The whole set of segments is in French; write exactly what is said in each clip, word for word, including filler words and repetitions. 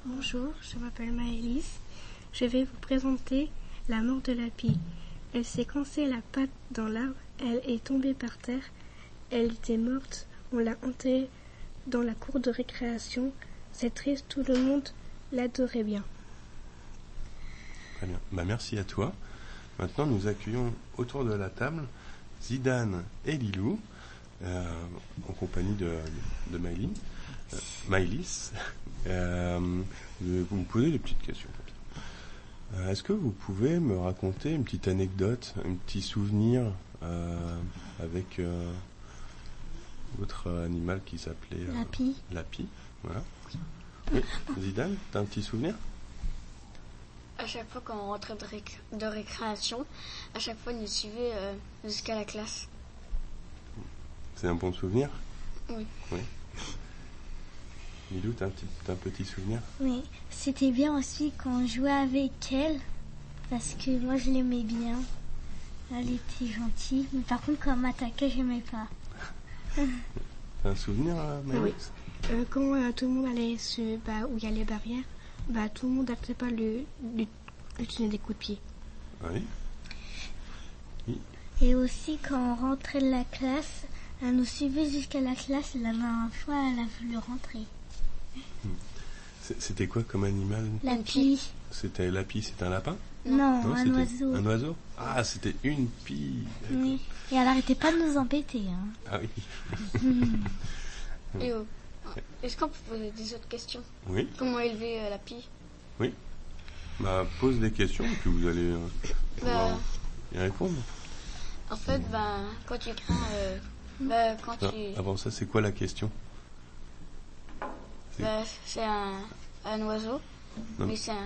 Bonjour, je m'appelle Maëlys. Je vais vous présenter la mort de Lapi. Elle s'est coincée la patte dans l'arbre, elle est tombée par terre, elle était morte, on l'a enterrée dans la cour de récréation. C'est triste, tout le monde l'adorait bien. Très bien, bah, merci à toi. Maintenant, nous accueillons autour de la table Zidane et Lilou, euh, en compagnie de, de Maëlys. Euh, Maëlys, euh, je vais vous poser des petites questions. Euh, est-ce que vous pouvez me raconter une petite anecdote, un petit souvenir euh, avec euh, votre animal qui s'appelait euh, Lapi. Lapi, voilà. Oui, Zidane, t'as un petit souvenir? À chaque fois quand on rentrait de, réc- de récréation, à chaque fois il nous suivait euh, jusqu'à la classe. C'est un bon souvenir? Oui. Oui. Lilou, t'as un petit, t'as un petit souvenir? Oui, c'était bien aussi quand on jouait avec elle, parce que moi je l'aimais bien. Elle était gentille, mais par contre quand elle m'attaquait, j'aimais pas. T'as un souvenir, euh, Maëlys? Oui. Euh, quand euh, tout le monde allait se, bah, où il y a les barrières, bah, tout le monde n'acceptait pas le, le, le tenir des coups de pied. Oui. Oui. Et aussi quand on rentrait de la classe, elle nous suivait jusqu'à la classe, et la dernière fois elle a voulu rentrer. C'était quoi comme animal? Lapi. C'était Lapi, c'était un lapin? Non, Non, un c'était oiseau. Un oiseau? Ah, c'était une pie. Oui. Et elle arrêtait pas de nous embêter. Hein. Ah oui. Et, euh, est-ce qu'on peut poser des autres questions? Oui, Comment élever euh, la pie? oui. Bah, pose des questions et puis vous allez euh, pouvoir Bah, y répondre. en fait, bah, quand tu prends... euh, bah, quand Ah, tu... avant ça, c'est quoi la question? c'est- Bah, c'est un, un oiseau, Non. mais c'est un...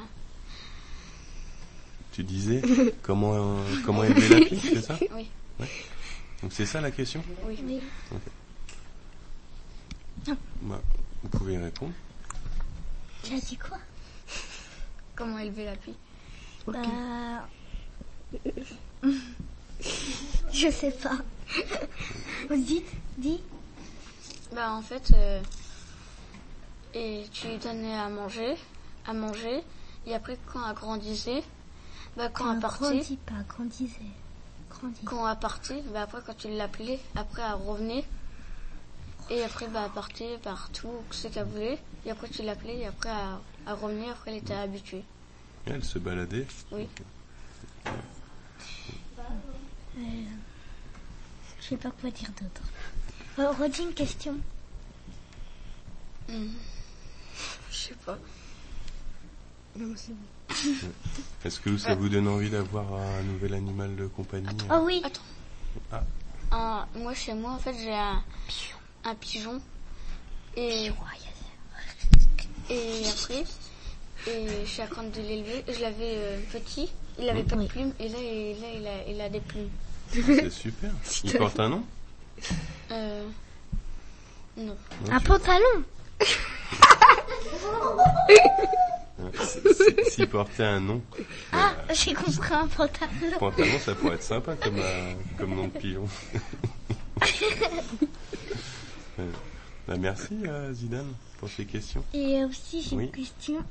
Tu disais comment, euh, comment élever la pie, c'est ça? Oui, Donc c'est ça la question? oui. Oui. Bah, vous pouvez y répondre. Tu as dit quoi? Comment élever la pie? Ok. Bah... Je sais pas. Dites, dis. Bah, en fait, euh, et tu lui donnais à manger, à manger, et après, quand elle grandissait, bah, quand elle partait... Grandis pas, grandissait. Grandis. Quand elle partait, bah après quand tu l'appelais, après elle revenait. Et après bah, elle partait partout, ce qu'elle voulait. Et après tu l'appelais et après elle, elle revenait, après elle était habituée. Et elle se baladait. Oui. Euh, je sais pas quoi dire d'autre. Euh, redis une question. Hum. Je sais pas. Non, mais c'est bon. Est-ce que ça vous donne envie d'avoir un nouvel animal de compagnie? Oh oui. Attends. Ah. Un- moi chez moi en fait j'ai un, un pigeon. Et, et après, et je suis en train de l'élever. Je l'avais euh, petit, il avait pas de Oui. plumes. Et là, et là il, a, il a des plumes. C'est super. Il porte un nom? Euh, non. Non, Un tu- pantalon. S- s- S'il portait un nom, Ah, j'ai compris, un pantalon. pantalon, ça pourrait être sympa comme, euh, comme nom de pigeon. Euh, bah, merci euh, Zidane pour ces questions. Et aussi j'ai Oui. une question.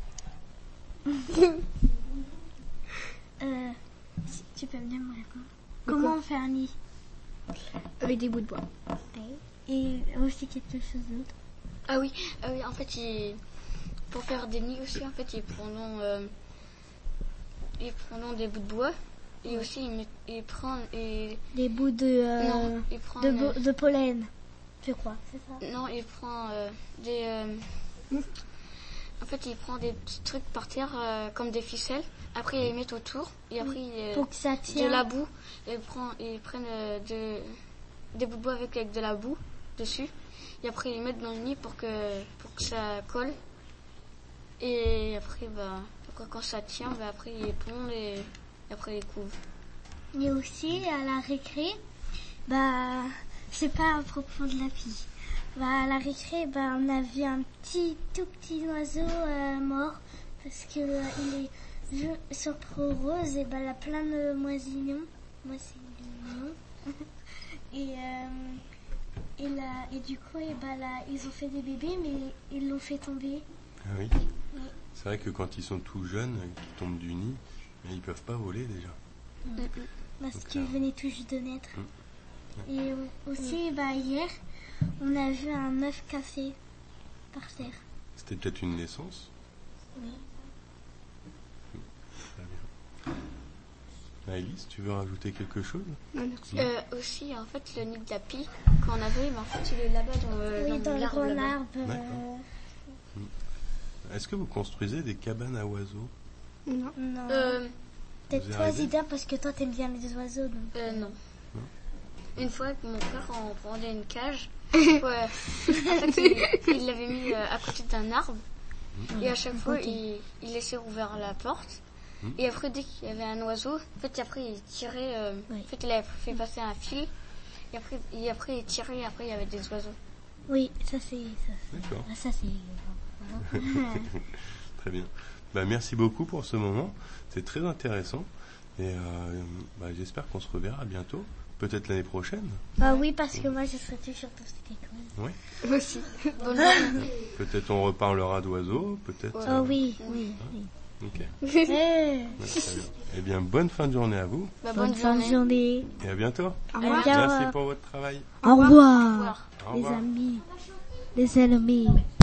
euh, si tu peux venir me répondre. Comment on fait un nid? Avec des bouts de bois. Et aussi quelque chose d'autre. Ah oui, ah oui, en fait, il, pour faire des nids aussi, en fait, ils prennent, euh, ils prennent des bouts de bois et aussi ils, met, ils prennent, et, Des bouts de, euh, non, ils prennent, de, bo- de pollen. Je crois, c'est ça. euh, non, ils prennent euh, des, euh, en fait, ils prennent des petits trucs par terre euh, comme des ficelles. Après, ils les mettent autour et après, ils, Pour que ça de tienne. la boue. Ils prennent, ils prennent euh, de, des bouts de bois avec, avec de la boue dessus. Et après, ils les mettent dans le nid pour que, pour que ça colle. Et après, bah, après, quand ça tient, bah, après, ils pondent et, et après, ils couvrent. Et aussi, à la récré, bah, c'est pas à propos de la fille. Bah, à la récré, bah, on a vu un petit, tout petit oiseau euh, mort parce que euh, il est je- sur pro rose et bah, il a plein de moisillons. Moisillons. et, euh, et, là, et du coup, et bah, là, ils ont fait des bébés, mais ils l'ont fait tomber. Ah oui. C'est vrai que quand ils sont tout jeunes, qu'ils tombent du nid, mais ils peuvent pas voler déjà. Parce Donc, qu'ils euh, venaient tout juste de naître. Mm. Et aussi, bah, hier, on a vu un œuf cassé par terre. C'était peut-être une naissance. Oui. Très bien. Maëlys, tu veux rajouter quelque chose? Non, merci. Euh, aussi, en fait, le nid de la pie, quand on avait, bah, en fait, il est là-bas dans, le- Oui, dans le l'arbre, grand là-bas. arbre. euh, D'accord. Est-ce que vous construisez des cabanes à oiseaux? Non. Non. Euh, Peut-être vous toi, arrivez Zida, parce que toi, t'aimes bien les oiseaux. Donc... euh, non. Non. Une fois, avec mon père, on prenait une cage. Ouais. En fait, il il l'avait mis euh, à côté d'un arbre. Et à chaque fois, il, il laissait ouvert la porte. Mm. Et après, dès qu'il y avait un oiseau, en fait, après, il tirait. euh, Oui. En fait, il avait fait passer un fil. Et après, et après il tirait. Et après, il y avait des oiseaux. Oui, ça c'est. Ça, D'accord. c'est- ça, c'est... Très bien. Bah, merci beaucoup pour ce moment. C'est très intéressant. Et euh, bah, j'espère qu'on se reverra bientôt. Peut-être l'année prochaine. Ah oui, parce que moi, je serai toujours dans cette école. Oui. Moi aussi. Bonne journée. Peut-être on reparlera d'oiseaux. Peut-être. Ouais. euh, Oh oui, oui. oui. Ok. Eh, Ouais, très bien. Eh bien, bonne fin de journée à vous. Bah, bonne, bonne fin de journée. journée. Et à bientôt. Au revoir. Ciao. Merci pour votre travail. Au revoir, revoir. Au les revoir. amis, les ennemis.